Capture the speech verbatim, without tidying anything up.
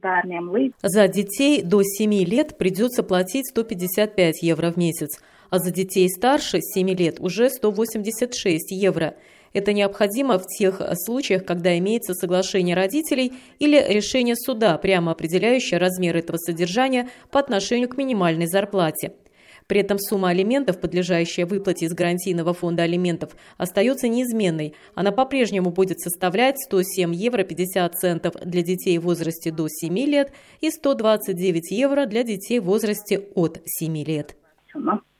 За детей до семи лет придется платить сто пятьдесят пять евро в месяц, а за детей старше семи лет уже сто восемьдесят шесть евро. Это необходимо в тех случаях, когда имеется соглашение родителей или решение суда, прямо определяющее размер этого содержания по отношению к минимальной зарплате. При этом сумма алиментов, подлежащая выплате из гарантийного фонда алиментов, остается неизменной. Она по-прежнему будет составлять сто семь евро пятьдесят центов для детей в возрасте до семи лет и сто двадцать девять евро для детей в возрасте от семи лет.